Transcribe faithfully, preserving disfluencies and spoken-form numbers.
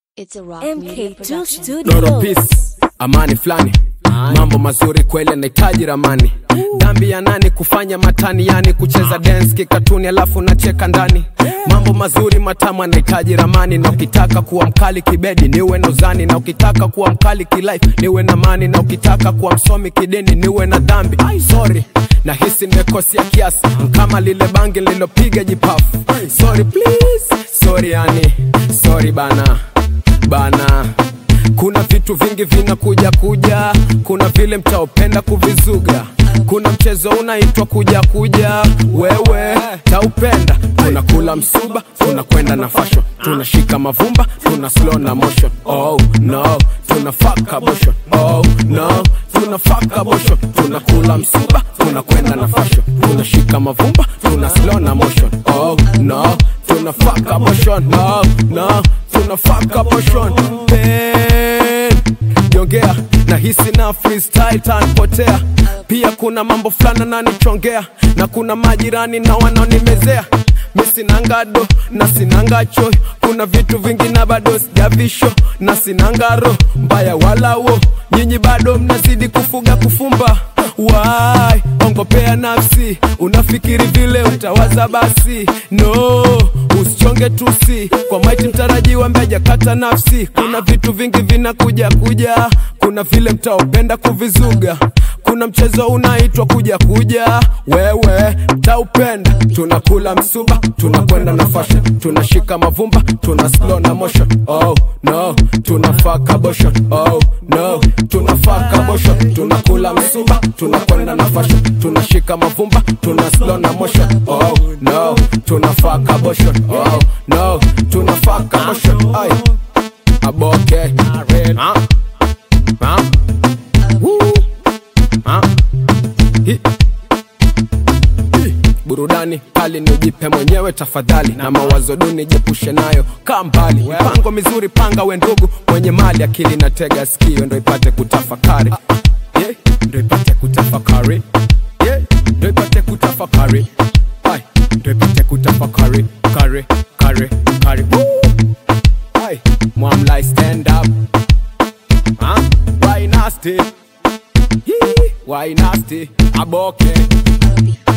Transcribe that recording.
It's a rock M K two Studio. Loro peace, amani flani. Mambo mazuri kweli yanahitaji ramani. Dhambi ya nani kufanya matani, yani kucheza dance kikatuni alafu nacheka ndani. Mambo mazuri matamu yanahitaji ramani. Na ukitaka kuwa mkali kibedi niwe na uzani. Na ukitaka kuwa mkali kilife niwe na mani. Na ukitaka kuwa msomi kideni niwe na dhambi. Sorry, na hisi nimekosea kiasi kama lile bangi lilopiga jipafu. Sorry please, sorry yani, sorry bana bana. Kuna vitu vingi vinakuja kuja, kuna vile mtaopenda kuvizuga. Kuna mchezo unaitwa kuja kuja, wewe taupenda. Tunakula msuba, tunakwenda na fashion. Tunashika mavumba, tuna slow na motion. Oh no, tunafaka motion. Oh no, tunafaka motion. Tunakula msuba, tunakwenda na fashion. Tunashika mavumba, tuna slow na motion. Oh no, tunafaka motion. No, no, tunafaka motion. Hey, jongea, na hisi na freestyle tanpotea. Pia kuna mambo flana na nichongea. Na kuna majirani na wanaonimezea. Misi nangado na sinanga choy. Kuna vitu vingi na bado sijavisho. Na sinanga ro, mbaya wala wo. Nyinyi bado mnazidi kufuga kufumba. Why, ongopea nafsi. Unafikiri vile utawaza basi. No, usichonge tusi. Kwa maiti mtarajiwa mbeja kata nafsi. Kuna vitu vingi vinakuja kuja. Kuna vile mtaopenda kuvizuga. Kuna mchezo unaitwa kuja kuja, wewe mtaupenda. Tunakula msuba, tunakwenda na fashion. Tunashika mavumba, tuna slow na motion. Oh no, tunafaka motion. Oh no, tunafaka motion. Tunakula msuba, tunakwenda na fashion. Tunashika mavumba, tuna slow na motion. Oh no, tunafaka motion. Oh no, tunafaka motion. Ay, aboke, ah, ah, woo. Ha? Hi. Hi. Burudani kali nijipe mwenyewe tafadhali. Na mawazo duni jepushe nayo kaa mbali. Mipango mizuri panga we ndugu mwenye mali. Akili na tega sikio ndo ipate kutafakari. Yeah, ndo ipate kutafakari. Yeah, ndo ipate kutafakari. Ay, ndo ipate kutafakari. Kare, kare, kare. Woo! Ay, mwamlai stand up. Huh? Why nasty? Why nasty? Aboke.